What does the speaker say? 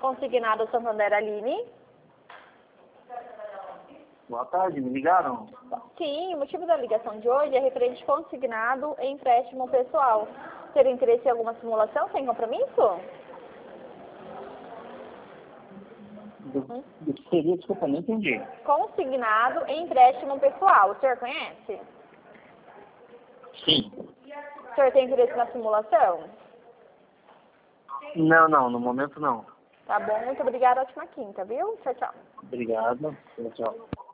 Consignado Santander Aline. Boa tarde, me ligaram? Sim, o motivo da ligação de hoje é referente consignado em empréstimo pessoal. Teria interesse em alguma simulação sem compromisso? Do que seria, desculpa, não entendi. Consignado em empréstimo pessoal. O senhor conhece? Sim. O senhor tem interesse na simulação? Não, no momento não. Tá bom, muito obrigada, ótima quinta, viu? Tchau, tchau. Obrigado. Tchau.